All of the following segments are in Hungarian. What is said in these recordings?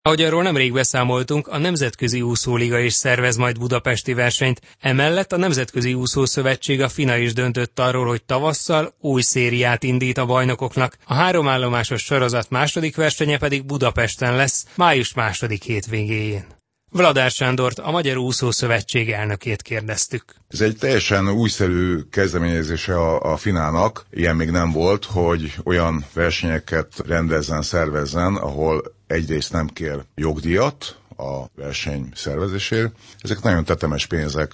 Ahogy arról nemrég beszámoltunk, a Nemzetközi Úszóliga is szervez majd budapesti versenyt. Emellett a Nemzetközi Úszószövetség, a FINA is döntött arról, hogy tavasszal új szériát indít a bajnokoknak. A 3 állomásos sorozat második versenye pedig Budapesten lesz, május 2. hétvégéjén. Vladár Sándort, a Magyar Úszószövetség elnökét kérdeztük. Ez egy teljesen újszerű kezdeményezése a FINA-nak. Ilyen még nem volt, hogy olyan versenyeket rendezzen, szervezzen, ahol egyrészt nem kér jogdíjat a verseny szervezésért. Ezek nagyon tetemes pénzek,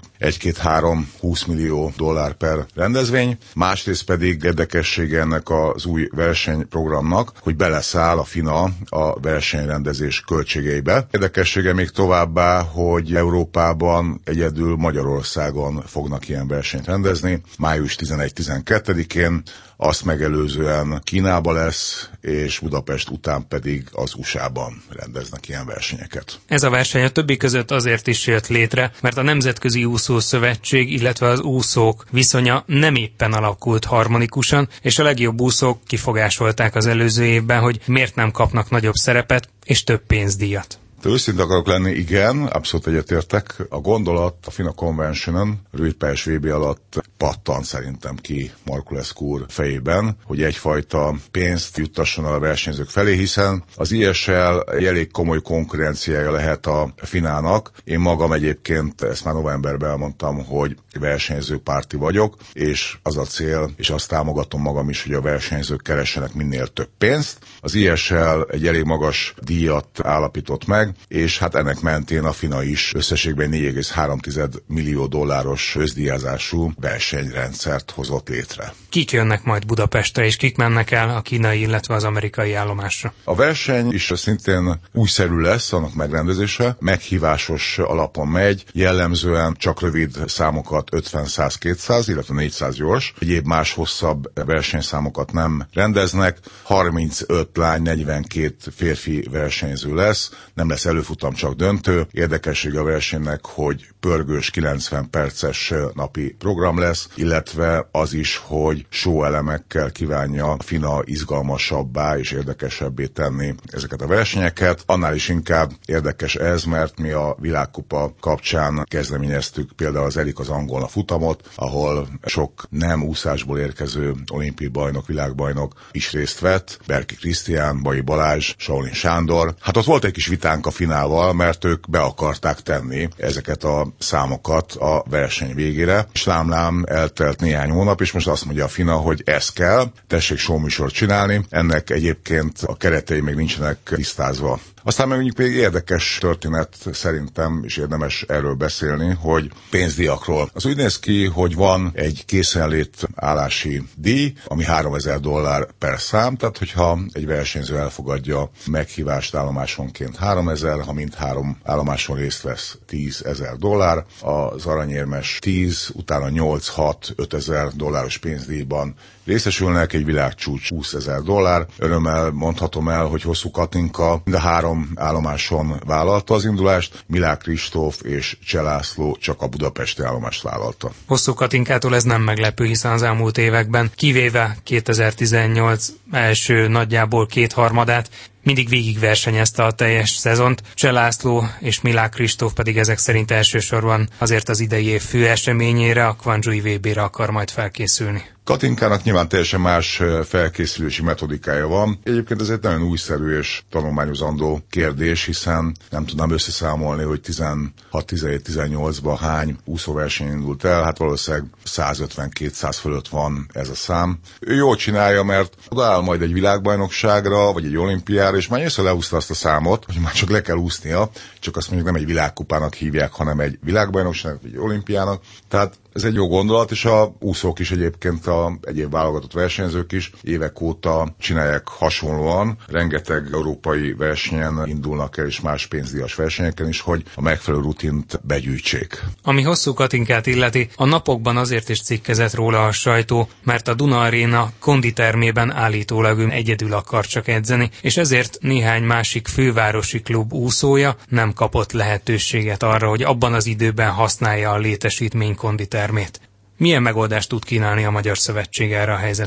1-2-3-20 millió dollár per rendezvény. Másrészt pedig érdekessége ennek az új versenyprogramnak, hogy beleszáll a FINA a versenyrendezés költségeibe. Érdekessége még továbbá, hogy Európában egyedül Magyarországon fognak ilyen versenyt rendezni. Május 11-12-én, azt megelőzően Kínába lesz, és Budapest után pedig az USA-ban rendeznek ilyen versenyeket. Ez a verseny a többi között azért is jött létre, mert a Nemzetközi Úszószövetség, illetve az úszók viszonya nem éppen alakult harmonikusan, és a legjobb úszók kifogásolták az előző évben, hogy miért nem kapnak nagyobb szerepet és több pénzdíjat. Őszinte akarok lenni, igen, abszolút egyetértek. A gondolat a FINA Convention-on, rövidpályás VB alatt pattant szerintem ki Marculescu úr fejében, hogy egyfajta pénzt juttasson a versenyzők felé, hiszen az ISL egy elég komoly konkurenciája lehet a FINA-nak. Én magam egyébként, ezt már novemberben elmondtam, hogy versenyzőpárti vagyok, és az a cél, és azt támogatom magam is, hogy a versenyzők keressenek minél több pénzt. Az ISL egy elég magas díjat állapított meg, és hát ennek mentén a FINA is összességben 4,3 millió dolláros összdíjazású versenyrendszert hozott létre. Kik jönnek majd Budapestre, és kik mennek el a kínai, illetve az amerikai állomásra? A verseny is szintén újszerű lesz, annak megrendezése, meghívásos alapon megy, jellemzően csak rövid számokat 50-100-200, illetve 400 gyors. Egyéb más hosszabb versenyszámokat nem rendeznek, 35 lány, 42 férfi versenyző lesz, nem lesz előfutam, csak döntő. Érdekesség a versenynek, hogy pörgős 90 perces napi program lesz, illetve az is, hogy show elemekkel kívánja a FINA izgalmasabbá és érdekesebbé tenni ezeket a versenyeket. Annál is inkább érdekes ez, mert mi a világkupa kapcsán kezdeményeztük például az Elik az Angola futamot, ahol sok nem úszásból érkező olimpiai bajnok, világbajnok is részt vett. Berki Krisztián, Bai Balázs, Shaolin Sándor. Hát ott volt egy kis vitánk a FINA-val, mert ők be akarták tenni ezeket a számokat a verseny végére. És lám eltelt néhány hónap, és most azt mondja a FINA, hogy ez kell, tessék showműsort csinálni. Ennek egyébként a keretei még nincsenek tisztázva. Aztán meg még érdekes történet szerintem, és érdemes erről beszélni, hogy pénzdíjakról. Az úgy néz ki, hogy van egy készenlét állási díj, ami $3000 per szám, tehát hogyha egy versenyző elfogadja meghívást állomásonként 3000, ha mindhárom állomáson részt vesz $10,000, az aranyérmes 10, utána 8-6-5 doláros pénzdíjban részesülnek, egy világcsúcs $20,000. Örömmel mondhatom el, hogy Hosszú Katinka mind a 3 állomáson vállalta az indulást, Milák Kristóf és Cseh László csak a budapesti állomást vállalta. Hosszú Katinkától ez nem meglepő, hiszen az elmúlt években, kivéve 2018 első nagyjából 2/3 mindig végigversenyezte a teljes szezont. Cseh László és Milák Kristóf pedig ezek szerint elsősorban azért az idei év fő eseményére, a Kwanzsui VB-re akar majd felkészülni. Katinkának nyilván teljesen más felkészülési metodikája van. Egyébként ez egy nagyon újszerű és tanulmányozandó kérdés, hiszen nem tudnám összeszámolni, hogy 16-17-18-ban hány úszóverseny indult el, hát valószínűleg 150-200 fölött van ez a szám. Ő jól csinálja, mert odaáll majd egy világbajnokságra, vagy egy olimpiára, és már észre leúszta azt a számot, hogy már csak le kell úsznia, csak azt mondjuk nem egy világkupának hívják, hanem egy világbajnokságnak, vagy egy olimpiának. Tehát ez egy jó gondolat, és a úszók is egyébként, a egyéb válogatott versenyzők is évek óta csinálják hasonlóan. Rengeteg európai versenyen indulnak el, és más pénzdíjas versenyeken is, hogy a megfelelő rutint begyűjtsék. Ami Hosszú Katinkát illeti, a napokban azért is cikkezett róla a sajtó, mert a Duna Aréna konditermében állítólag ő egyedül akar csak edzeni, és ezért néhány másik fővárosi klub úszója nem kapott lehetőséget arra, hogy abban az időben használja a létesítmény konditermét. Milyen megoldást tud kínálni a Magyar Szövetség erre a helyzetre?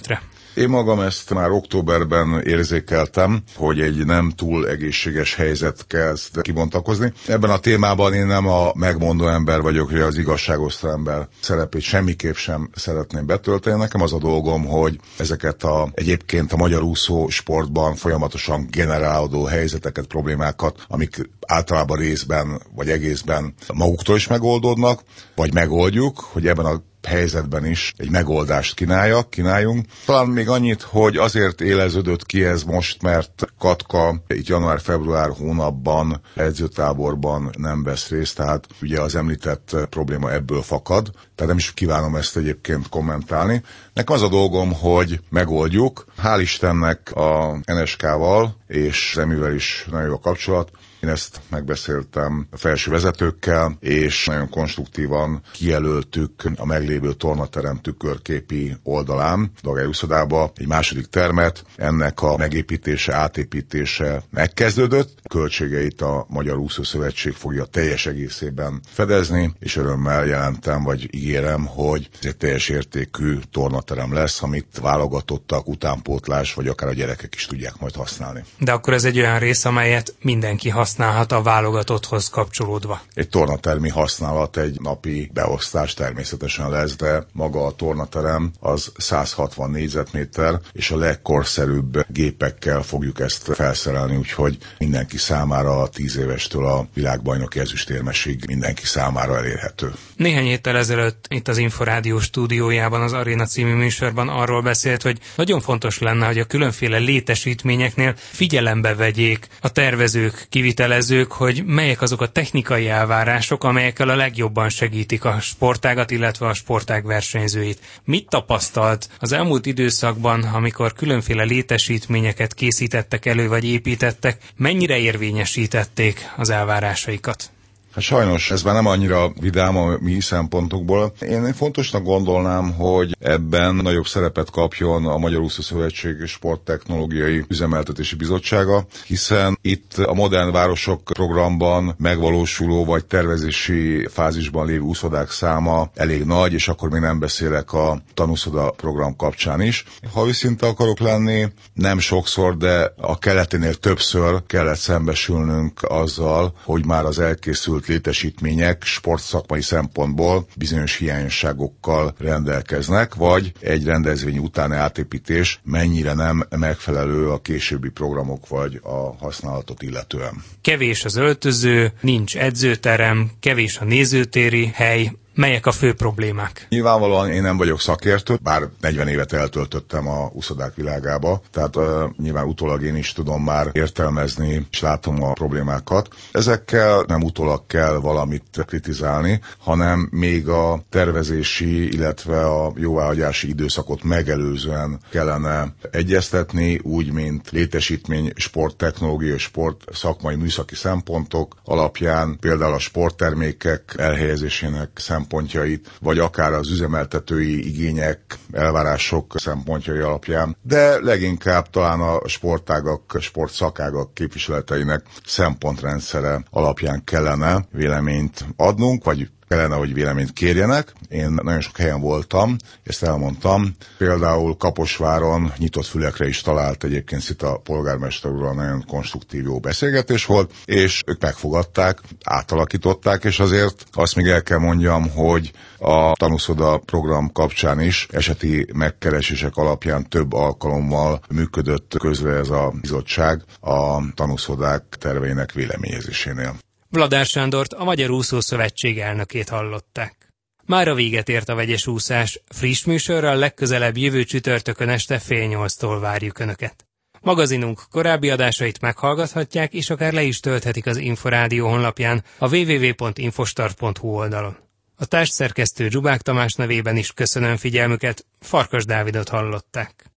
Én magam ezt már októberben érzékeltem, hogy egy nem túl egészséges helyzet kezd kibontakozni. Ebben a témában én nem a megmondó ember vagyok, hogy az igazságosztó ember szerepét semmiképp sem szeretném betölteni. Nekem az a dolgom, hogy ezeket egyébként a magyar úszó sportban folyamatosan generálódó helyzeteket, problémákat, amik általában részben vagy egészben maguktól is megoldódnak, vagy megoldjuk, hogy ebben a helyzetben is egy megoldást kínáljunk. Talán még annyit, hogy azért éleződött ki ez most, mert Katka itt január-február hónapban edzőtáborban nem vesz részt, tehát ugye az említett probléma ebből fakad, tehát nem is kívánom ezt egyébként kommentálni. Nekem az a dolgom, hogy megoldjuk. Hál' Istennek a NSK-val és Remivel is nagyon jó a kapcsolat. Én ezt megbeszéltem a felső vezetőkkel, és nagyon konstruktívan kijelöltük a meglévő tornaterem tükörképi oldalán, Dagai úszodába egy második termet. Ennek a megépítése, átépítése megkezdődött. Költségeit a Magyar Úszószövetség fogja teljes egészében fedezni, és örömmel jelentem, vagy ígérem, hogy ez egy teljes értékű tornaterem lesz, amit válogatottak, utánpótlás, vagy akár a gyerekek is tudják majd használni. De akkor ez egy olyan rész, amelyet mindenki használhat a válogatotthoz kapcsolódva. Egy tornatermi használat, egy napi beosztás természetesen lesz, de maga a tornaterem az 160 négyzetméter, és a legkorszerűbb gépekkel fogjuk ezt felszerelni, úgyhogy mindenki számára 10 évestől a világbajnoki ezüstérmesig mindenki számára elérhető. Néhány héttel ezelőtt itt az Inforádió stúdiójában, az Aréna című műsorban arról beszélt, hogy nagyon fontos lenne, hogy a különféle létesítményeknél figyelembe vegyék a tervezők, kivitelezők, hogy melyek azok a technikai elvárások, amelyekkel a legjobban segítik a sportágat, illetve a sportág versenyzőit. Mit tapasztalt az elmúlt időszakban, amikor különféle létesítményeket készítettek elő, vagy építettek, mennyire érvényesítették az elvárásaikat? Hát sajnos ez már nem annyira vidám a mi szempontokból. Én fontosnak gondolnám, hogy ebben nagyobb szerepet kapjon a Magyar Úszószövetség Sporttechnológiai Üzemeltetési Bizottsága, hiszen itt a Modern Városok programban megvalósuló vagy tervezési fázisban lévő úszodák száma elég nagy, és akkor még nem beszélek a tanúszoda program kapcsán is. Ha őszinte akarok lenni, nem sokszor, de a keletinél többször kellett szembesülnünk azzal, hogy már az elkészült létesítmények sportszakmai szempontból bizonyos hiányosságokkal rendelkeznek, vagy egy rendezvény utáni átépítés mennyire nem megfelelő a későbbi programok vagy a használatot illetően. Kevés az öltöző, nincs edzőterem, kevés a nézőtéri hely. Melyek a fő problémák? Nyilvánvalóan én nem vagyok szakértő, bár 40 évet eltöltöttem a úszodák világába, tehát nyilván utólag én is tudom már értelmezni, és látom a problémákat. Ezekkel nem utólag kell valamit kritizálni, hanem még a tervezési, illetve a jóváhagyási időszakot megelőzően kellene egyeztetni, úgy, mint létesítmény, sporttechnológiai, sport szakmai műszaki szempontok alapján, például a sporttermékek elhelyezésének szempontjait, vagy akár az üzemeltetői igények, elvárások szempontjai alapján, de leginkább talán a sportágak, sportszakágak képviseleteinek szempontrendszere alapján kellene véleményt adnunk, vagy kellene, hogy véleményt kérjenek. Én nagyon sok helyen voltam, ezt elmondtam. Például Kaposváron nyitott fülekre is talált egyébként Szita polgármester úrral, nagyon konstruktív jó beszélgetés volt, és ők megfogadták, átalakították, és azért azt még el kell mondjam, hogy a tanúszoda program kapcsán is eseti megkeresések alapján több alkalommal működött közre ez a bizottság a tanúszodák terveinek véleményezésénél. Vladár Sándort, a Magyar Úszószövetség elnökét hallották. Mára véget ért a vegyes úszás. Friss műsorral legközelebb jövő csütörtökön este 7:30-tól várjuk Önöket. Magazinunk korábbi adásait meghallgathatják, és akár le is tölthetik az Inforádió honlapján, a www.infostart.hu oldalon. A társszerkesztő Zsubák Tamás nevében is köszönöm figyelmüket, Farkas Dávidot hallották.